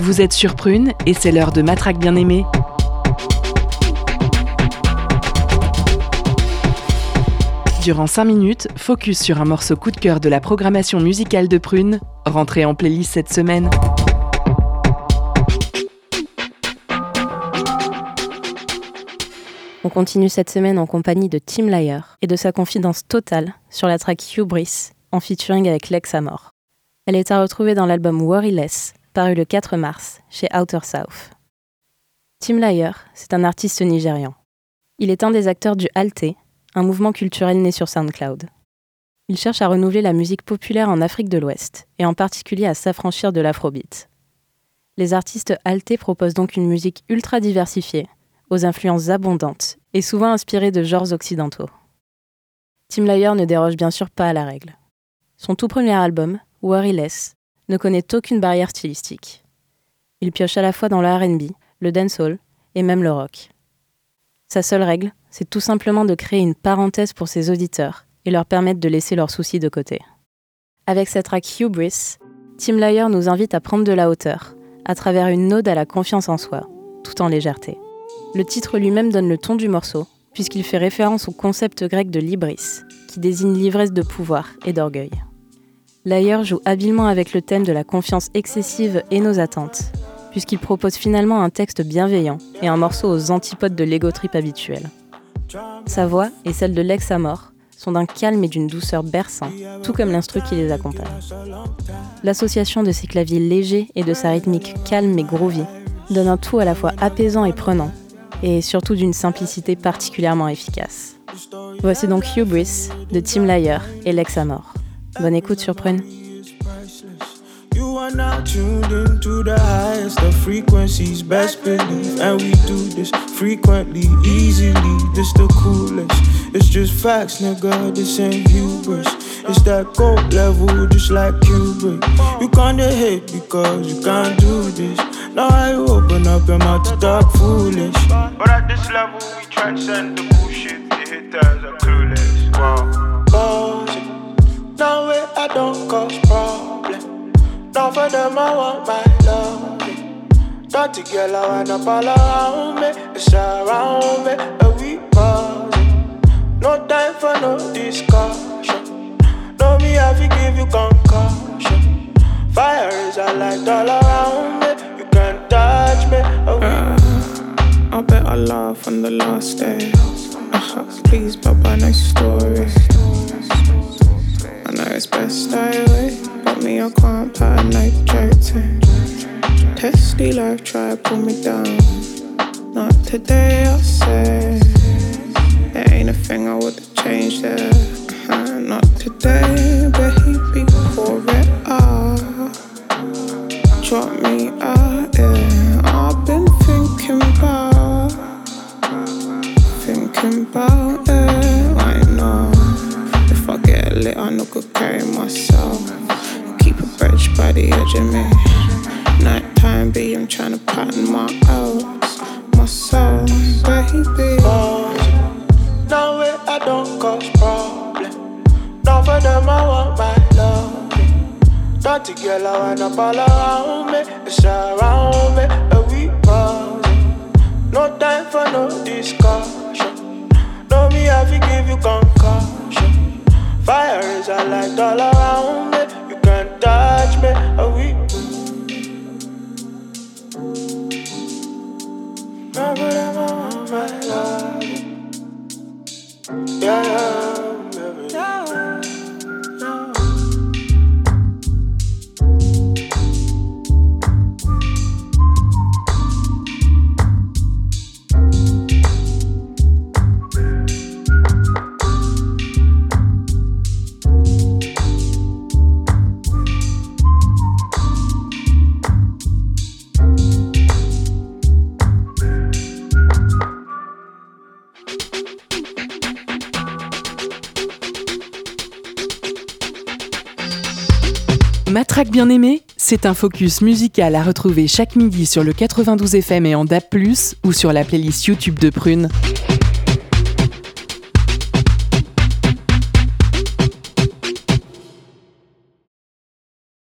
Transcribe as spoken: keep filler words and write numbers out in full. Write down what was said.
Vous êtes sur Prune et c'est l'heure de Ma Track Bien-Aimée. Durant cinq minutes, focus sur un morceau coup de cœur de la programmation musicale de Prune, rentré en playlist cette semaine. On continue cette semaine en compagnie de Tim Layers et de sa confidence totale sur la track Hubris, en featuring avec Lex Amor. Elle est à retrouver dans l'album Worryless, paru le quatre mars, chez Outer South. Tim Layers, c'est un artiste nigérian. Il est un des acteurs du Alté, un mouvement culturel né sur SoundCloud. Il cherche à renouveler la musique populaire en Afrique de l'Ouest, et en particulier à s'affranchir de l'afrobeat. Les artistes Alté proposent donc une musique ultra diversifiée, aux influences abondantes, et souvent inspirées de genres occidentaux. Tim Layers ne déroge bien sûr pas à la règle. Son tout premier album, Worryless, ne connaît aucune barrière stylistique. Il pioche à la fois dans le R and B, le dancehall et même le rock. Sa seule règle, c'est tout simplement de créer une parenthèse pour ses auditeurs et leur permettre de laisser leurs soucis de côté. Avec cette track Hubris, Tim Layers nous invite à prendre de la hauteur, à travers une ode à la confiance en soi, tout en légèreté. Le titre lui-même donne le ton du morceau, puisqu'il fait référence au concept grec de libris, qui désigne l'ivresse de pouvoir et d'orgueil. Layers joue habilement avec le thème de la confiance excessive et nos attentes, puisqu'il propose finalement un texte bienveillant et un morceau aux antipodes de l'ego trip habituel. Sa voix et celle de Lex Amor sont d'un calme et d'une douceur berçant, tout comme l'instru qui les accompagne. L'association de ses claviers légers et de sa rythmique calme et groovy donne un tout à la fois apaisant et prenant, et surtout d'une simplicité particulièrement efficace. Voici donc Hubris de Tim Layers et Lex Amor. Bonne écoute sur Prune. You are now tuned into the highest of frequencies, best believe, and we do this frequently, easily, this the coolest, it's just facts, nigga, this ain't hubris, it's that gold level, just like Kubrick, you kinda hate because you can't do this, now I open up your mouth to talk foolish, but at this level we transcend the bullshit, the hitters are clueless, wow, pause it, now way I don't cause problems. Now for them I want my love. Dirty girl I wind up all around me. It's around me and we buzzing. No time for no discussion. Know me I fi give you concussion. Fire is a light all around me. You can't touch me and we uh, I bet I laugh on the last day. uh, Please Baba, nice story. I know it's best I wait, but me I can't paranoid. Testy life try to pull me down. Not today I say. There ain't a thing I would've changed there. uh-huh. Not today, baby, pour it out. Drop me out, yeah. I've been thinking about, thinking about it. I know if I get lit, I know could carry myself. Keep a bridge by the edge of me. Nighttime, B, I'm tryna pattern my L's, my soul, baby. No way I don't cause problem. Now for them I want my love. Dirty girl I wind up all around me. It's around me and we buzzing. No time for no discussion. Know me I fi give you concussion. Fire is a light all around me. You can't touch me and we remember them I want my love. Yeah, yeah, baby. Yeah, yeah. Ma Track Bien-Aimée, c'est un focus musical à retrouver chaque midi sur le quatre-vingt-douze F M et en D A B plus, ou sur la playlist YouTube de Prune.